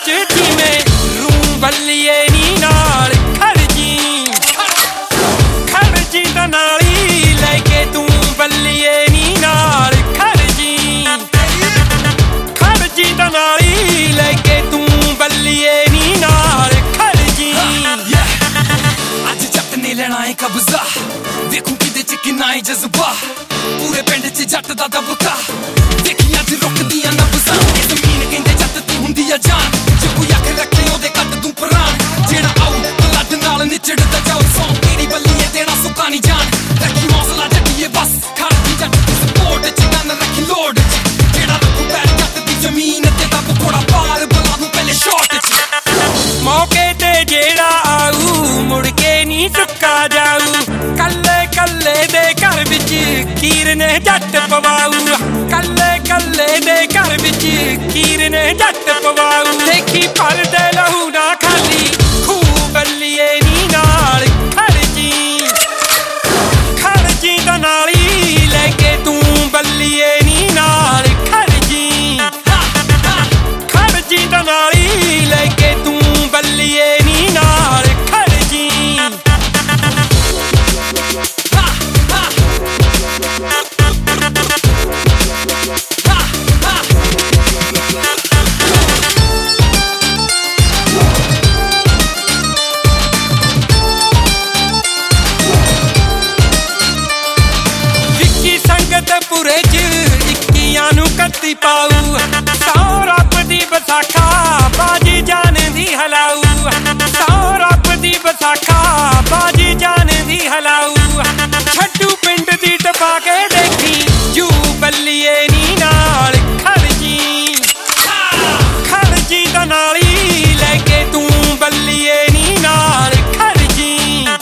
चिट्ठी में रूं बल्लिए नी नाल खड़जी दा नाली लेके तू बल्लिए नी नाल खड़जी दा नाली लेके तू बल्लिए नी नाल खड़जी। अज जट ने लेना है कब्जा देखूं किदे च किन्ना है जज्बा पूरे पिंड च जट दा दबका देखी अज रुकदियां नब्ज़ां जमीन कहंदे जट दी हुंदी आ जान जे कोई अख रखे ओदे कट तू प्राण जेड़ा आऊ ब्लड नाल निचड़दा जाओ सौ तेरी बल्लिए देना सुक्का नहीं जान रखी हौसला जटिए बस खड़दी जट दी सपोर्ट च गन रखी लोड च जेड़ा रखू पैर जट दी जमीन ते दब थोड़ा पार बला दूं पहले शॉट च मौके ते जेड़ा आऊ मुड़ के नहीं चुका जाऊ कल्ले कल्ले दे घर विच कीर ने जट पवाऊ कल्ले कल्ले दे घर विच कीर ने जट पवाऊ देखी भर दे लहू ना खाली खूह बल्लिए नी नाल खड़जी दा नाली लेके तू बल्लिए नी नाल खड़जी दा नाली लेके तू बल्लिए नी नाल खड़जी। विक्की संगत पुरे च इक्कियां नू कत्ती पाऊ सौ रब दी बसाखा बाजी जान दी हलाऊ सौ रब दी बसाखा बाजी जान दी हलाऊ छड्डू पिंड दी टपा के देखी जू बल्लिए नी नाल खड़जी दा नाली लेके तू बल्लिए नी नाल खड़जी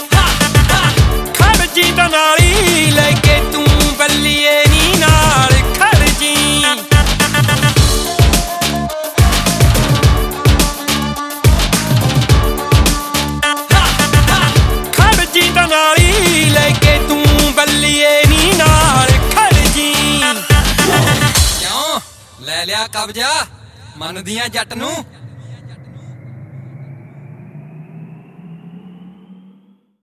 दा नाली लेके तू बल्लिए नी नाल खड़जी। दा नाली लेके तू बल्लिए नी नाल खड़जी। क्यों ले लिया कब्जा मन दियां जट नू।